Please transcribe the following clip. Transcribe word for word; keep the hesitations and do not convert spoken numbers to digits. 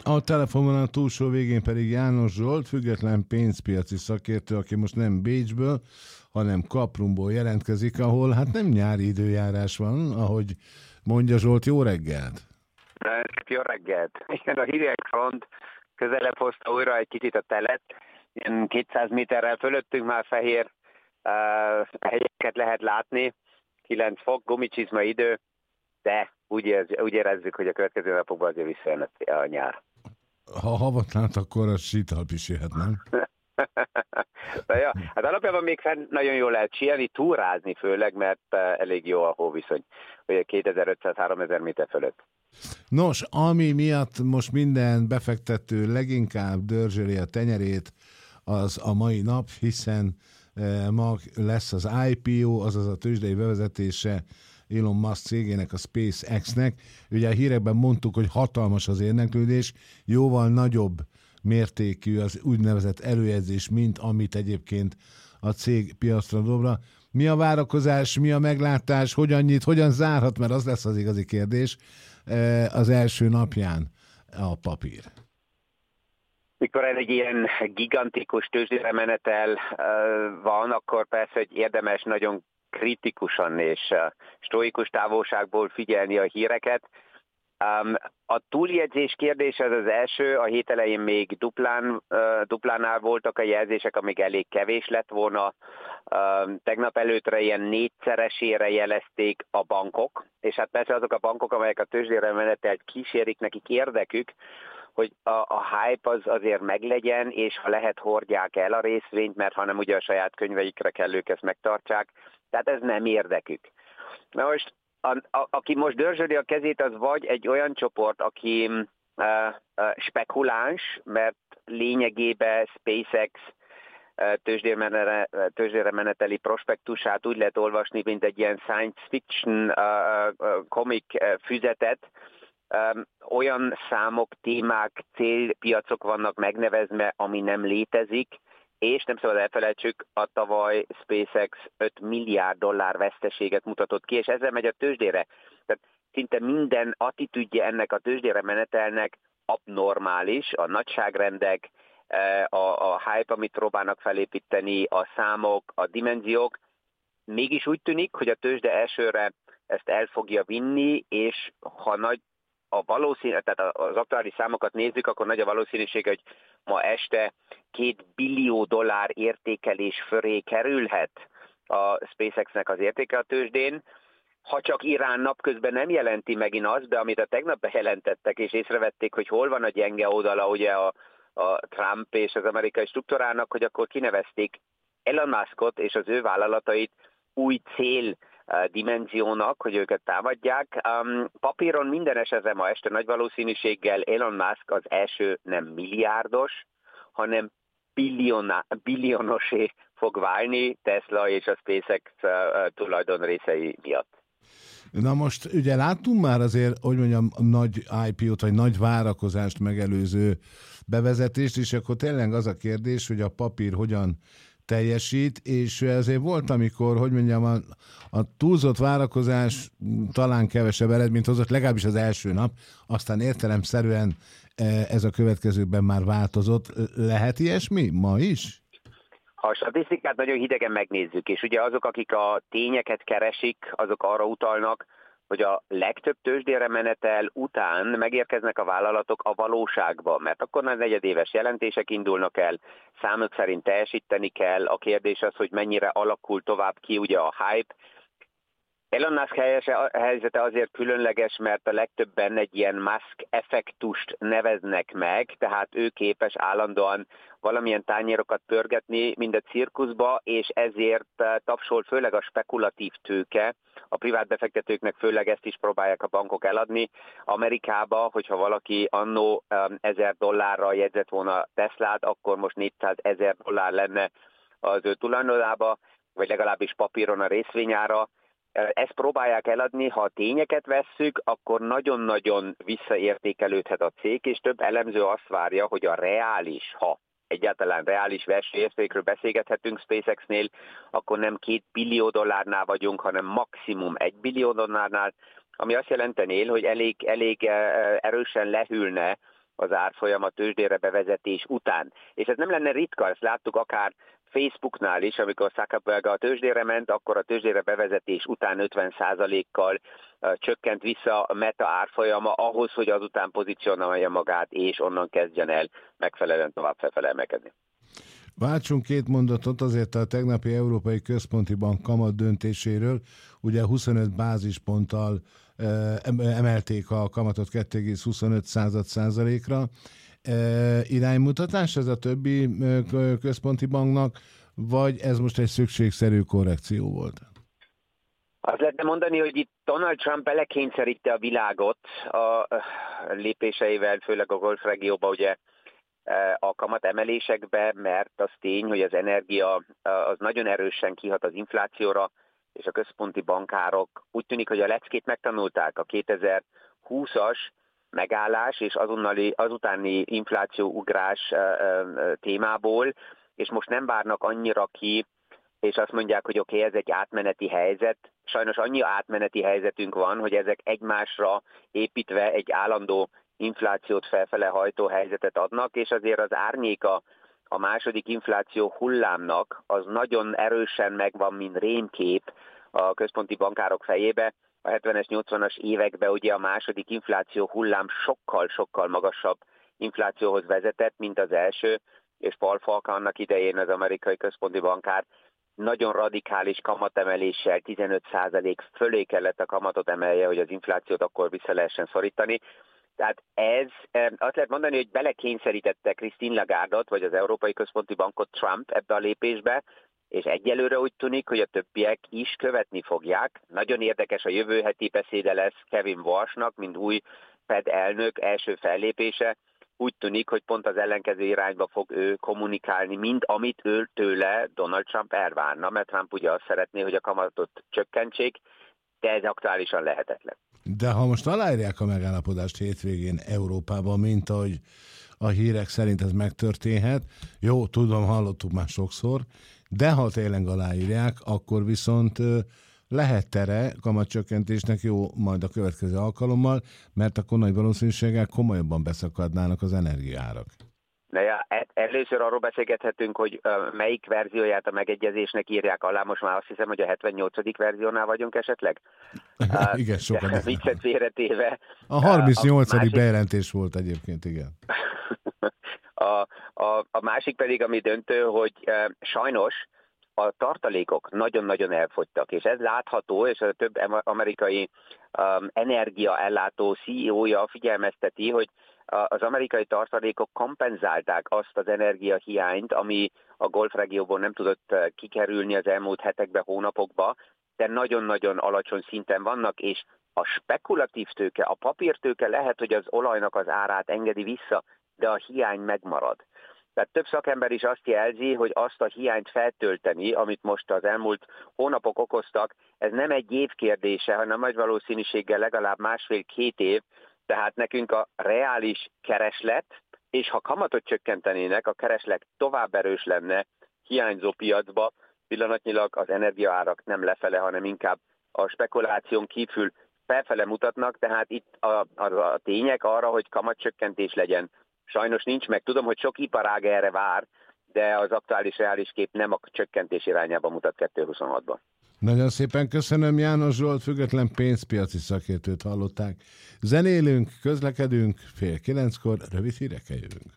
A telefonvonal túlsó végén pedig János Zsolt, független pénzpiaci szakértő, aki most nem Bécsből, hanem Kaprumból jelentkezik, ahol hát nem nyári időjárás van, ahogy mondja Zsolt. Jó reggelt! Jó reggelt! Igen, a hideg front közelebb hozta újra egy kicsit a telet. Ilyen kétszáz méterrel fölöttünk már fehér uh, hegyeket lehet látni, kilenc fok, gumicsizma idő, de úgy, érz, úgy érezzük, hogy a következő napokban azért visszajön a nyár. Ha havat lát, akkor a sítalp is jöhet, nem? Na ja, hát alapjában még fenn nagyon jól lehet síelni, túrázni főleg, mert elég jó a hóviszony, ugye kétezer-ötszáz-háromezer méter fölött. Nos, ami miatt most minden befektető leginkább dörzsöli a tenyerét, az a mai nap, hiszen eh, ma lesz az I P O, azaz a tőzsdei bevezetése Elon Musk cégének, a SpaceX-nek. Ugye a hírekben mondtuk, hogy hatalmas az érdeklődés, jóval nagyobb mértékű az úgynevezett előjegyzés, mint amit egyébként a cég piacra dobra. Mi a várakozás, mi a meglátás, hogyan nyit, hogyan zárhat, mert az lesz az igazi kérdés az első napján a papír. Mikor egy ilyen gigantikus tőzsdére menetel van, akkor persze, hogy érdemes nagyon kritikusan és stoikus távolságból figyelni a híreket. A túljegyzés kérdése az az első, a hét elején még duplán, duplánál voltak a jelzések, amik elég kevés lett volna. Tegnap előttre ilyen négyszeresére jelezték a bankok, és hát persze azok a bankok, amelyek a tőzsdére menetelt kísérik, nekik érdekük, hogy a, a hype az azért meglegyen, és ha lehet, hordják el a részvényt, mert hanem ugye a saját könyveikre kell ők ezt megtartsák, tehát ez nem érdekük. Na most, a, a, aki most dörzsöli a kezét, az vagy egy olyan csoport, aki uh, uh, spekuláns, mert lényegében SpaceX uh, tőzsdére meneteli prospektusát úgy lehet olvasni, mint egy ilyen science fiction uh, uh, comic uh, füzetet. Um, olyan számok, témák, célpiacok vannak megnevezve, ami nem létezik, és nem szabad elfelejtsük, a tavaly SpaceX öt milliárd dollár veszteséget mutatott ki, és ezzel megy a tőzsdére. Tehát szinte minden attitűdje ennek a tőzsdére menetelnek abnormális, a nagyságrendek, a, a hype, amit próbálnak felépíteni, a számok, a dimenziók. Mégis úgy tűnik, hogy a tőzsde elsőre ezt el fogja vinni, és ha nagy a valószínű, tehát az aktuális számokat nézzük, akkor nagy a valószínűség, hogy ma este két billió dollár értékelés fölé kerülhet a SpaceX-nek az értéke a tőzsdén. Ha csak Irán napközben nem jelenti megint azt, de amit a tegnap bejelentettek, és észrevették, hogy hol van a gyenge oldala ugye a, a Trump és az amerikai struktúrának, hogy akkor kinevezték Elon Muskot és az ő vállalatait új cél dimenziónak, hogy őket támadják. Um, papíron minden esetre ma este nagy valószínűséggel Elon Musk az első nem milliárdos, hanem billiona, billionosé fog válni Tesla és a SpaceX uh, tulajdon részei miatt. Na most ugye láttunk már azért, hogy mondjam, nagy I P O-t, vagy nagy várakozást megelőző bevezetést, és akkor tényleg az a kérdés, hogy a papír hogyan teljesít, és ezért volt, amikor, hogy mondjam, a, a túlzott várakozás talán kevesebb eredményt hozott, legalábbis az első nap, aztán értelemszerűen ez a következőkben már változott. Lehet ilyesmi ma is? Ha a statisztikát nagyon hidegen megnézzük, és ugye azok, akik a tényeket keresik, azok arra utalnak, hogy a legtöbb tőzsdére menetel után megérkeznek a vállalatok a valóságba, mert akkor a negyedéves jelentések indulnak el, számok szerint teljesíteni kell, a kérdés az, hogy mennyire alakul tovább ki ugye a hype. Elon Musk helyzete azért különleges, mert a legtöbben egy ilyen Musk effektust neveznek meg, tehát ő képes állandóan valamilyen tányérokat pörgetni, mind a cirkuszba, és ezért tapsol főleg a spekulatív tőke. A privát befektetőknek főleg ezt is próbálják a bankok eladni. Amerikába, hogyha valaki annó ezer dollárral jegyzett volna Teslát, akkor most négyszázezer dollár lenne az ő tulajdonába, vagy legalábbis papíron a részvényára. Ezt próbálják eladni, ha a tényeket vesszük, akkor nagyon-nagyon visszaértékelődhet a cég, és több elemző azt várja, hogy a reális, ha egyáltalán reális versenyértékről beszélgethetünk SpaceX-nél, akkor nem két billió dollárnál vagyunk, hanem maximum egy billió dollárnál, ami azt jelentené, hogy elég, elég erősen lehűlne az árfolyam a tőzsdére bevezetés után. És ez nem lenne ritka, ezt láttuk akár Facebooknál is, amikor Zuckerberg a tőzsdére ment, akkor a tőzsdére bevezetés után ötven százalékkal uh, csökkent vissza a Meta árfolyama ahhoz, hogy azután pozícionálja magát, és onnan kezdjen el megfelelően tovább felfele emelkedni. Váltsunk két mondatot azért a tegnapi Európai Központi Bank kamat döntéséről. Ugye huszonöt bázisponttal uh, emelték a kamatot kettő egész huszonöt százalékra. Uh, iránymutatás ez a többi uh, központi banknak, vagy ez most egy szükségszerű korrekció volt? Azt lehetne mondani, hogy itt Donald Trump belekényszerítte a világot a lépéseivel, főleg a Golf regióba, ugye a kamat emelésekbe, mert az tény, hogy az energia az nagyon erősen kihat az inflációra, és a központi bankárok úgy tűnik, hogy a leckét megtanulták a kétezer-húszas megállás és azonnali, azutáni inflációugrás témából, és most nem várnak annyira ki, és azt mondják, hogy oké, okay, ez egy átmeneti helyzet. Sajnos annyi átmeneti helyzetünk van, hogy ezek egymásra építve egy állandó inflációt felfele hajtó helyzetet adnak, és azért az árnyéka a második infláció hullámnak az nagyon erősen megvan, mint rémkép a központi bankárok fejébe. A hetvenes, nyolcvanas években ugye a második infláció hullám sokkal-sokkal magasabb inflációhoz vezetett, mint az első, és Paul Volcker annak idején az amerikai központi bankár nagyon radikális kamatemeléssel tizenöt százalék fölé kellett a kamatot emelje, hogy az inflációt akkor vissza lehessen szorítani. Tehát ez, azt lehet mondani, hogy belekényszerítette Christine Lagardot, vagy az Európai Központi Bankot Trump ebbe a lépésbe, és egyelőre úgy tűnik, hogy a többiek is követni fogják. Nagyon érdekes a jövő heti beszéde lesz Kevin Walshnak, mint új Fed elnök első fellépése. Úgy tűnik, hogy pont az ellenkező irányba fog ő kommunikálni, mint amit ő tőle Donald Trump elvárna, mert Trump ugye azt szeretné, hogy a kamatot csökkentsék, de ez aktuálisan lehetetlen. De ha most aláírják a megállapodást hétvégén Európában, mint ahogy a hírek szerint ez megtörténhet, jó, tudom, hallottuk már sokszor, de ha tényleg aláírják, akkor viszont lehet tere kamatcsökkentésnek jó majd a következő alkalommal, mert akkor nagy valószínűséggel komolyabban beszakadnának az energiaárak. De ja, először arról beszélgethetünk, hogy uh, melyik verzióját a megegyezésnek írják alá, most már azt hiszem, hogy a hetvennyolcadik verziónál vagyunk esetleg. Uh, igen, sokan. Viccet félretéve. A harmincnyolcadik másik... bejelentés volt egyébként, igen. a, a, a másik pedig, ami döntő, hogy uh, sajnos a tartalékok nagyon-nagyon elfogytak, és ez látható, és a több amerikai um, energiaellátó cé e ó-ja figyelmezteti, hogy az amerikai tartalékok kompenzálták azt az energiahiányt, ami a Golf regióból nem tudott kikerülni az elmúlt hetekben, hónapokban, de nagyon-nagyon alacsony szinten vannak, és a spekulatív tőke, a papírtőke lehet, hogy az olajnak az árát engedi vissza, de a hiány megmarad. Tehát több szakember is azt jelzi, hogy azt a hiányt feltölteni, amit most az elmúlt hónapok okoztak, ez nem egy év kérdése, hanem nagy valószínűséggel legalább másfél-két év, tehát nekünk a reális kereslet, és ha kamatot csökkentenének, a kereslet tovább erős lenne hiányzó piacba, pillanatnyilag az energiaárak nem lefele, hanem inkább a spekuláción kívül felfele mutatnak, tehát itt a, a, a tények arra, hogy kamatcsökkentés legyen, sajnos nincs meg. Tudom, hogy sok iparág erre vár, de az aktuális reális kép nem a csökkentés irányába mutat kétezer-huszonhatban. Nagyon szépen köszönöm, János Zsolt, független pénzpiaci szakértőt hallották. Zenélünk, közlekedünk, fél kilenckor, rövid hírekkel jövünk.